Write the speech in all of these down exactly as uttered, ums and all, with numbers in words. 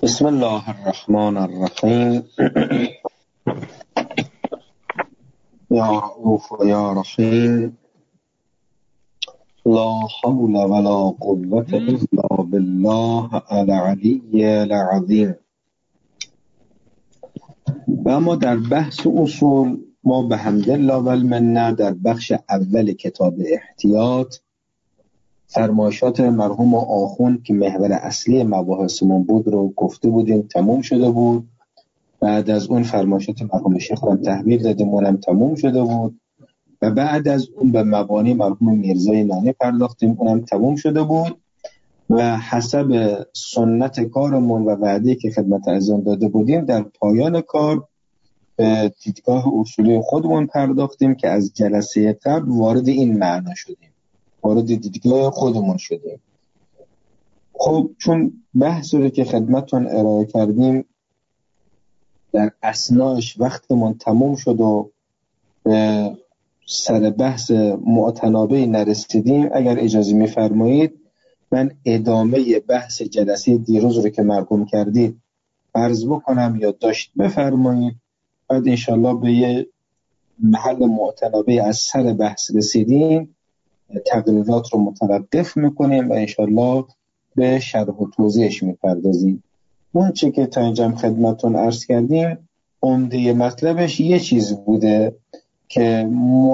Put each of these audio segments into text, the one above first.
بسم الله الرحمن الرحیم. یا رؤوف و یا رحیم. لا حول ولا قوة الا بالله العلی العظیم. و اما در بحث اصول ما به حمدالله و المنه در بخش اول کتاب احتیاط فرمایشات مرحوم آخوند که محور اصلی مباحثمون بود رو گفته بودیم، تموم شده بود. بعد از اون فرمایشات مرحوم شیخ رو تحویل دادیم، اونم تموم شده بود. و بعد از اون به مبانی مرحوم میرزای نانی پرداختیم، اونم تموم شده بود. و حسب سنت کارمون و وعده‌ای که خدمت عزیزان داده بودیم در پایان کار به دیدگاه اصولی خودمون پرداختیم که از جلسه قبل وارد این معنا شدیم، وارد دیدگاه خودمون شدیم. خب چون بحث رو که خدمتون ارائه کردیم در اثناش وقتمون تموم شد و به سر بحث معتنابه نرسیدیم، اگر اجازه میفرمایید من ادامه بحث جلسه دیروز رو که مرقوم کردید عرض بکنم یا داشت بفرمایید. بعد انشالله به یه محل معتنابه از سر بحث رسیدیم، تقریرات رو متوقف میکنیم و انشالله به شرح و توضیحش میپردازیم. اون چه که تا اینجا خدمتون عرض کردیم عمده مطلبش یه چیز بوده که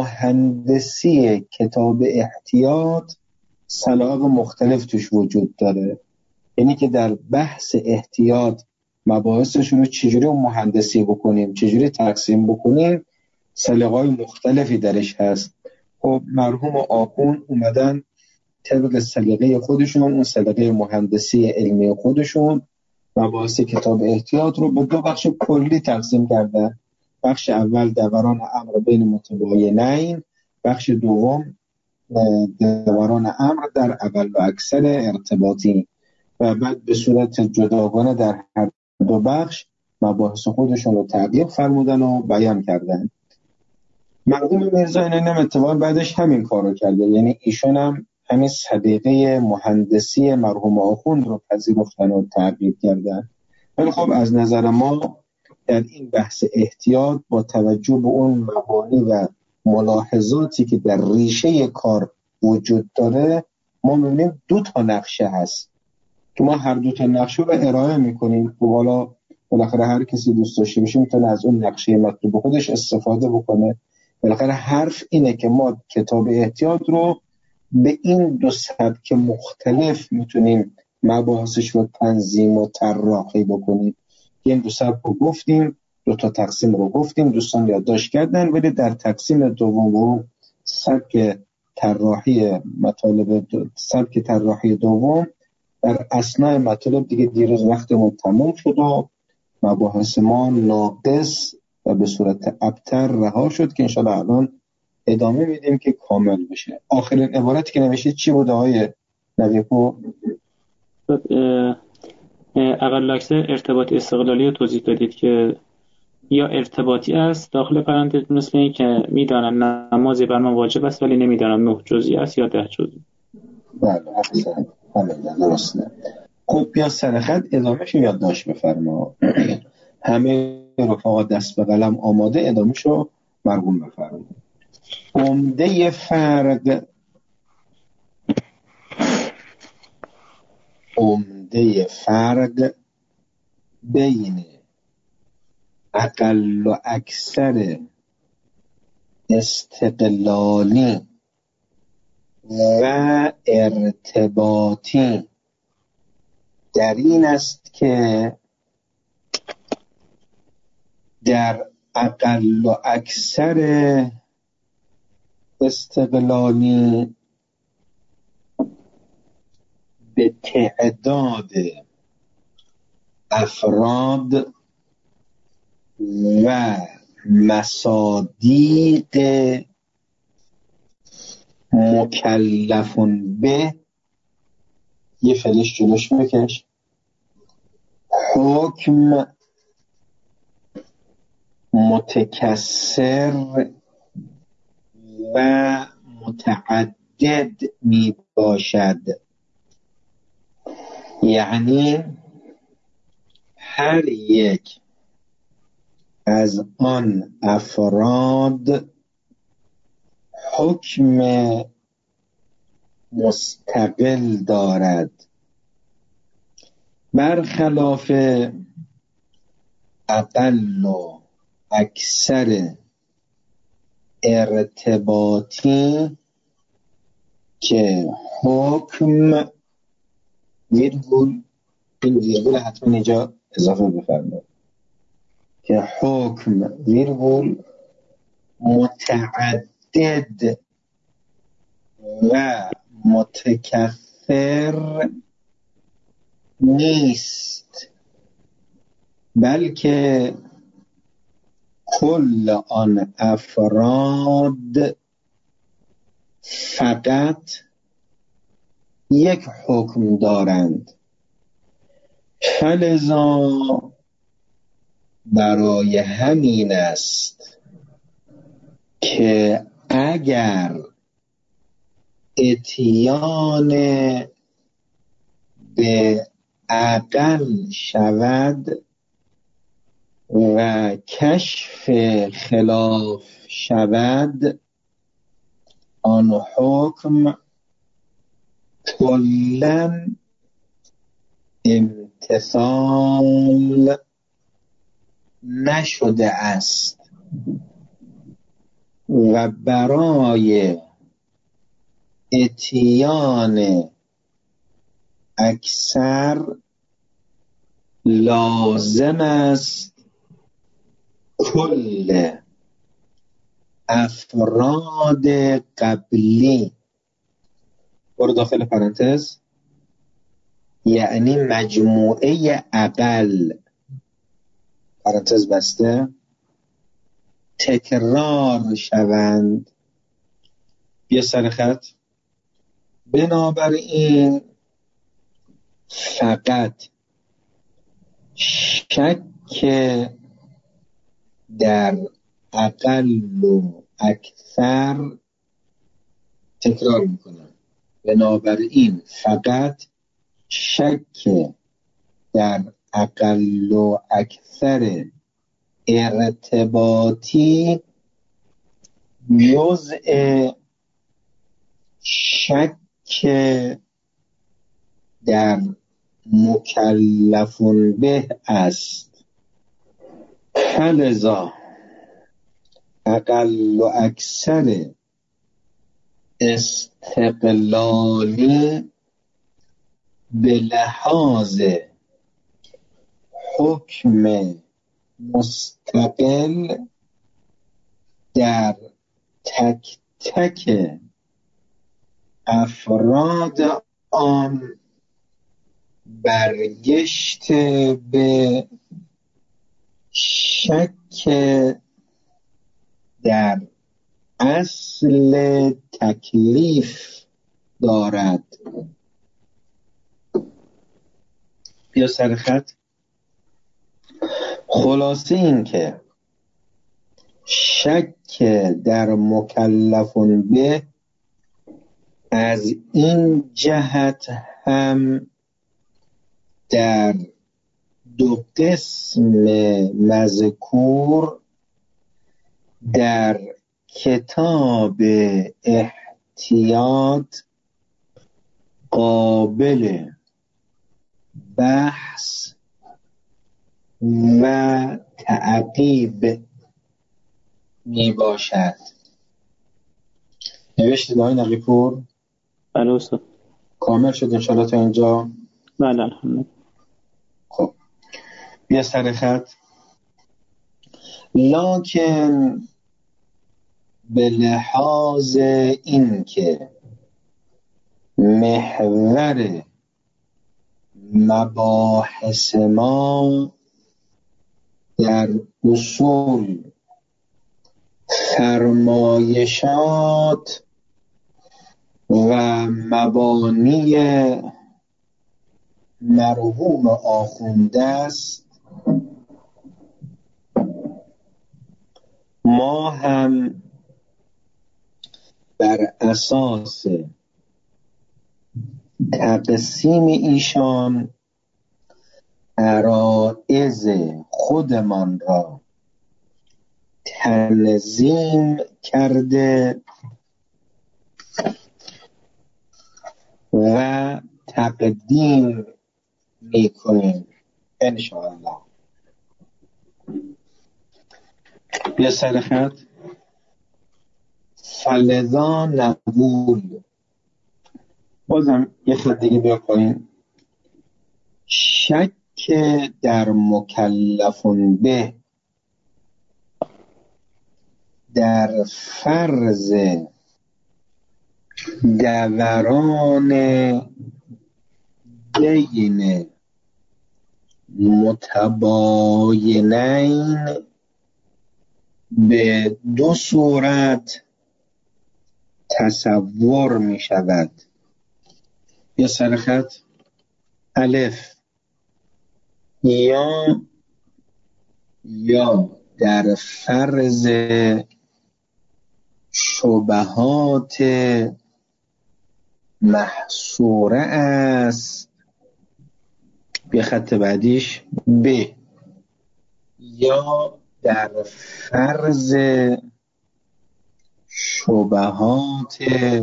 مهندسی کتاب احتیاط سلاق مختلف توش وجود داره، یعنی که در بحث احتیاط مباحثش رو چجوری مهندسی بکنیم، چجوری تقسیم بکنیم، سلیقه‌های مختلفی درش هست. خب مرحوم آخوند اومدن طبق سلیقه خودشون، اون سلیقه مهندسی علمی خودشون، مباحث کتاب احتیاط رو به دو بخش کلی تقسیم کردن. بخش اول دوران امر بین متباینین، بخش دوم دوران امر در اقل و اکثر ارتباطی، و بعد به صورت جداگانه در هر دو بخش مباحث خودشون رو تعقیب فرمودن و بیان کردن. مرحوم میرزا اینم اتفاقا بعدش همین کار رو کرده، یعنی ایشون هم همین سلیقه مهندسی مرحوم آخوند رو پذیرفتن و تعقیب کردن. ولی خب از نظر ما در این بحث احتیاط با توجه به اون مبانی و ملاحظاتی که در ریشه کار وجود داره ما می‌بینیم دو تا نقشه هست که ما هر دو تا نقشه رو ارائه می‌کنیم. و حالا بالاخره هر کسی دوست داشته باشه میتونه از اون نقشه مطلوب خودش استفاده بکنه. بالاخره حرف اینه که ما کتاب احتیاط رو به این دو سبک مختلف میتونیم مباحثش رو تنظیم و طراحی بکنیم. این دو سبک رو گفتیم، دو تا تقسیم رو گفتیم، دوستان یادداشت کردن. ولی در تقسیم دوم و سبک طراحی مطالب سبک طراحی دوم در اثناء مطالب دیگه دیروز وقتمون تموم شد و مباحث ما ناقص و به صورت ابتر رها شد که انشاءالله الان ادامه میدیم که کامل بشه. آخرین عبارتی که نوشید چی بوده های نویپو؟ اقل اکثر ارتباطی استقلالی رو توضیح دادید که یا ارتباطی است داخل پرانتز مثل این که میدانم نمازی بر من واجب است ولی نمیدانم نه جزئی است یا ده جزئی. بله احسن، همین درسته. خب بیا سر خط ادامهش یادداشت بفرما. همه رفقا دست به قلم آماده، ادامهشو مرقوم بفرما. عمده فرق عمده فرق بین اقل و اکثر استقلالی و ارتباطی در این است که در اقل و اکثر استقلالی به تعداد افراد و مصادیق مکلفون به یه فلش جلوش بکش حکم متکثر و متعدد می باشد. یعنی هر یک از آن افراد حکم مستقل دارد، برخلاف اقل و اکثر ارتباطی که حکم ویرگول، این ویرگول حتما اینجا اضافه بفرمایید، که حکم ویرگول متعدد و متکثر نیست، بلکه کل آن افراد فقط یک حکم دارند. فلذا برای همین است که اگر اتیان به عقل شود و کشف خلاف شود، آن حکم کلاً امتثال نشده است و برای اتیان اکثر لازم است کل افراد قبلی، برو داخل پرانتز، یعنی مجموعه اقل، پرانتز بسته، تکرار شوند. بیا سر خط. بنابراین فقط شک در اقل و اکثر، تکرار میکنم، بنابراین فقط شک در اقل و اکثر ارتباطی جزء شک در مکلف به است. فلذا اقل و اکثر استقلالی به لحاظ حکم مستقل در تک تک افراد آن برگشت به شک در اصل تکلیف دارد. بیا سر خط. خلاصه این که شک در مکلف به از این جهت هم در دو قسم مذکور در کتاب احتیاط قابل بحث و تعقیب می باشد. نوشتید آقای نقیپور؟ بله استاد. کامل شد انشاءالله تا اینجا؟ بله الحمدلله. خب بیا سر خط. لکن به لحاظ این که محور مباحث ما در اصول فرمایشات و مبانی مرحوم آخونده است، ما هم بر اساس تقسیم ایشان عرائض تمیز خودمان را تنظیم کرده و تقدیم میکنیم انشاءالله. بیا سر خط. فلذا نقول، بازم یه خط دیگه بیا کنیم. شک در مکلفون به در فرض دوران بین متباینین به دو صورت تصور می شود. یا سرخط الف یا یا در فرض شبهات محصوره است. بیا خط بعدیش ب یا در فرض شبهات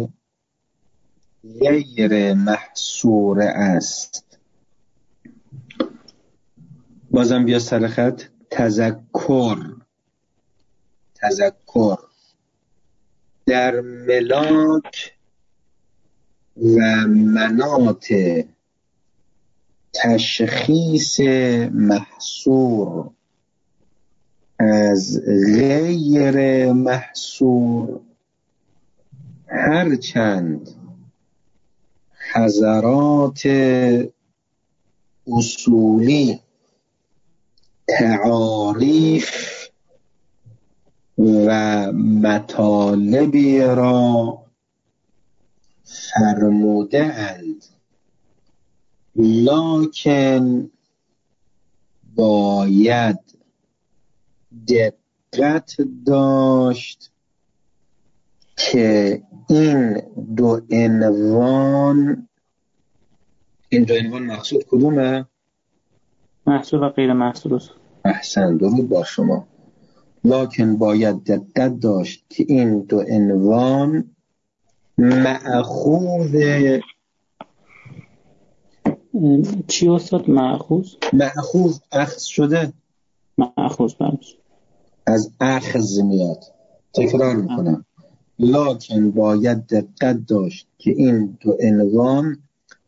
غیر محصوره است. بازم بیا سر خط تذکر تذکر در ملاک و مناط تشخیص محصور از غیر محصور هرچند حضرات اصولی تعاریف و مطالبی را فرموده اند، لکن باید دقت داشت که این دو عنوان این دو عنوان مقصود کدومه؟ محصول و غیر محصول است. احسن، درود با شما. لکن باید دقت داشت که این دو عنوان مأخوذ چی استاد؟ مأخوذ مأخوذ اخذ شده، مأخوذ بمش از اخذ میاد. تکرار میکنم، لکن باید دقت داشت که این دو عنوان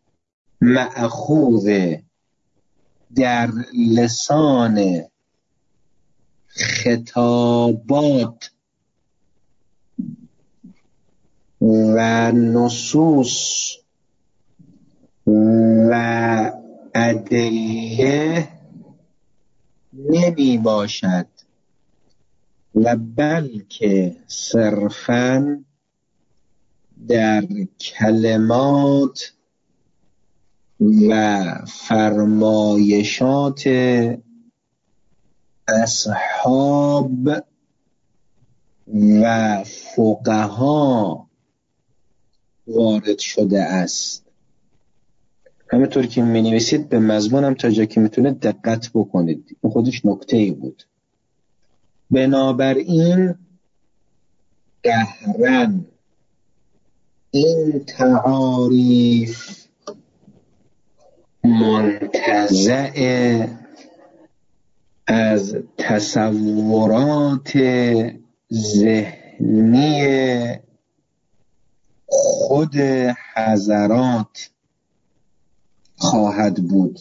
مأخوذ در لسان خطابات و نصوص و ادله نمی باشد و بلکه صرفاً در کلمات و فرمایشات اصحاب و فقها وارد شده است. همینطور که می نویسید به مضمونم تا جا که میتونه دقت بکنید، این خودش نکته ای بود. بنابراین قهرن این تعاریف منتزع از تصورات ذهنی خود حضرات خواهد بود.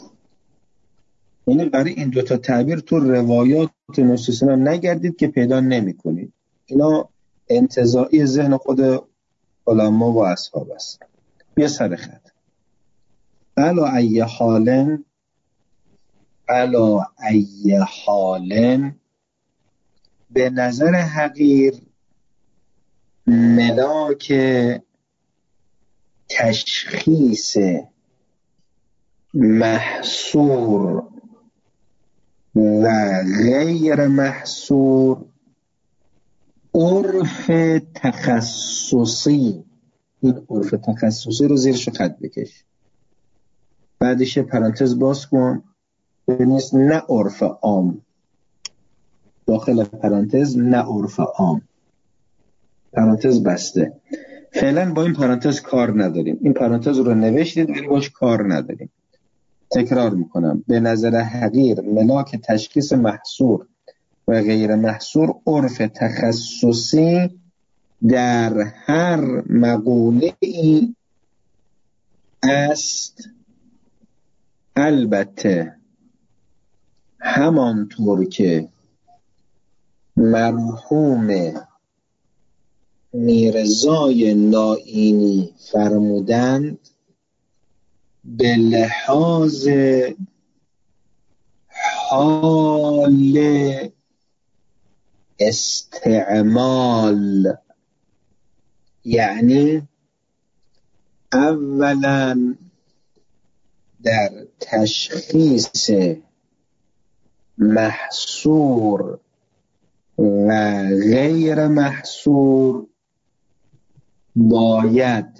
یعنی برای این دوتا تعبیر تو روایات نصوصی هم نگردید که پیدا نمی کنید. اینا انتزاعی ذهن خود علما و اصحاب است. بیا سر خط. علا ای حالن علا ای حالن به نظر حقیر ملاک تشخیص محصور و غیر محصور عرف تخصصی، این عرف تخصصی رو زیرش خط بکش، بعدش پرانتز باز کن، نیست، نه عرف عام، داخل پرانتز نه عرف عام، پرانتز بسته. فعلا با این پرانتز کار نداریم، این پرانتز رو نوشتید ولی باش کار نداریم. تکرار میکنم، به نظر حقیر ملاک تشخیص محصور و غیر محصور عرف تخصصی در هر مقوله ای است، البته همانطور که مرحوم میرزای نائینی فرمودند به لحاظ حال استعمال، یعنی اولا در تشخیص محصور و غیر محصور باید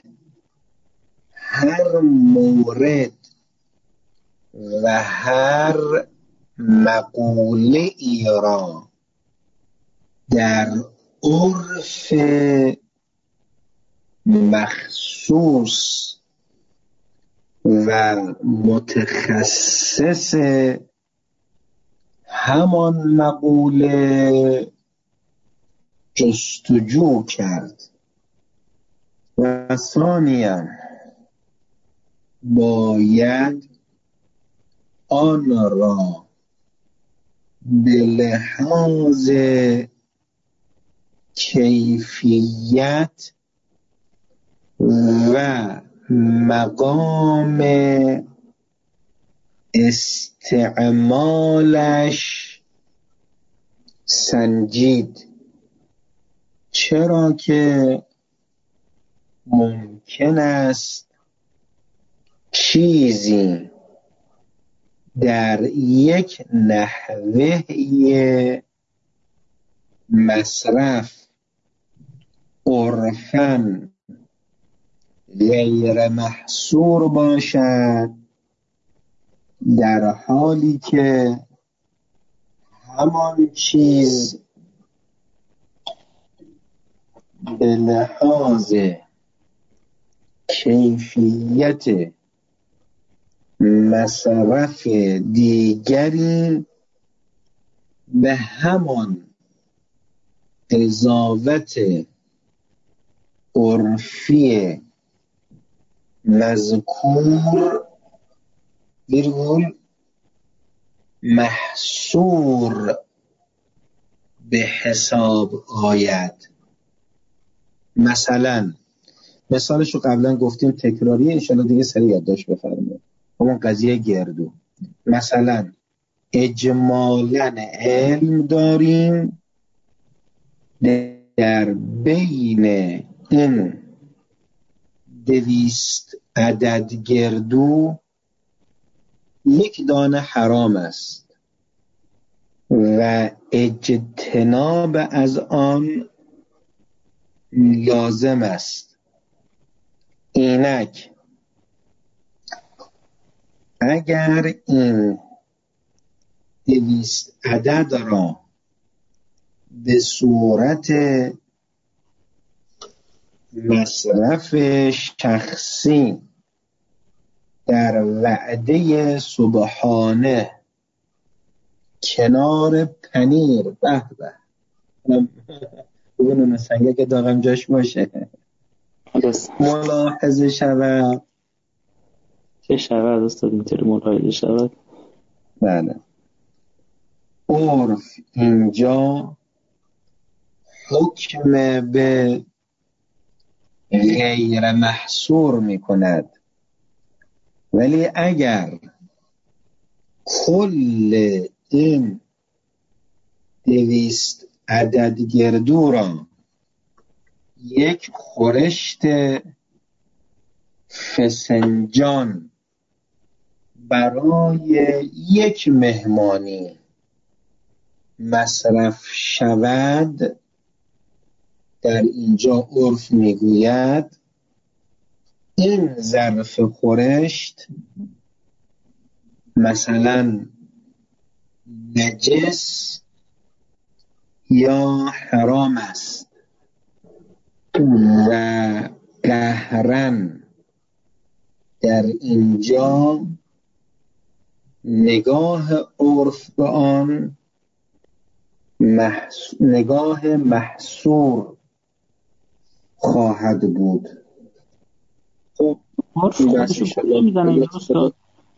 هر مورد و هر مقوله ای را در عرف مخصوص و متخصص همان مقوله جستجو کرد و ثانیاً باید آن را به لحاظ کیفیت و مقام استعمالش سنجید، چرا که ممکن است چیزی در یک نحوه مصرف عرفاً غیر محصور باشد، در حالی که همان چیز به لحاظ کیفیت مصرف دیگری به همان قضاوت عرفی مذکور ویرگول محصور به حساب آید. مثلا مثالش رو قبلا گفتیم تکراریه، انشالله دیگه سریع یادداشت بفرمایید. همون قضیه گردو، مثلا اجمالاً علم داریم در بین این دویست عدد گردو یک دانه حرام است و اجتناب از آن لازم است. اینک اگر این دویست عدد را به صورت مصرف شخصی در وعده صبحانه کنار پنیر به به بگونون سنگه که داغم جاش باشه ملاحظه شود. چه شود استاد میتونی ملاحظه شود؟ بله، عرف اینجا حکم به غیر محصور می کند، ولی اگر کل این دویست عدد گردو را یک خورشت فسنجان برای یک مهمانی مصرف شود، در اینجا عرف میگوید این ظرف خورشت مثلا نجس یا حرام است و قهرن در اینجا نگاه عرف به آن محس... نگاه محصور خواهد بود. خب عرف خودشو گول نمیزنه اینجا استاد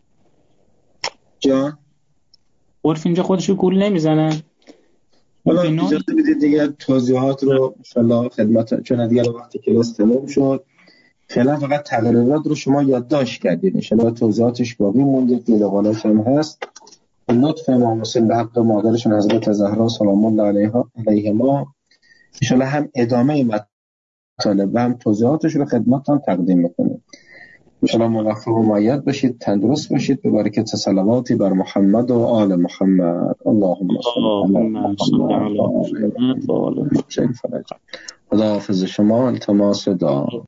جان؟ عرف اینجا خودشو گول نمیزنه. حالا اجازه بدید دیگه توضیحات رو انشالله خدمت، چون دیگه وقتی کلاس تمام شد فعلا فقط تقریرات رو شما یادداشت کردید، انشالله توضیحاتش باقی مونده، دیدقالات هم هست. لطف امام حسین به حق مادرشون حضرت زهرا سلام الله علیها علیهما انشالله هم ادامه مطالب و هم توضیحاتش رو خدمت هم تقدیم میکنیم. انشالله موفق و مؤید باشید، تندرست باشید، به برکت صلواتی بر محمد و آل محمد. اللهم صل علی محمد. خدا حافظ شما. التماس دعا.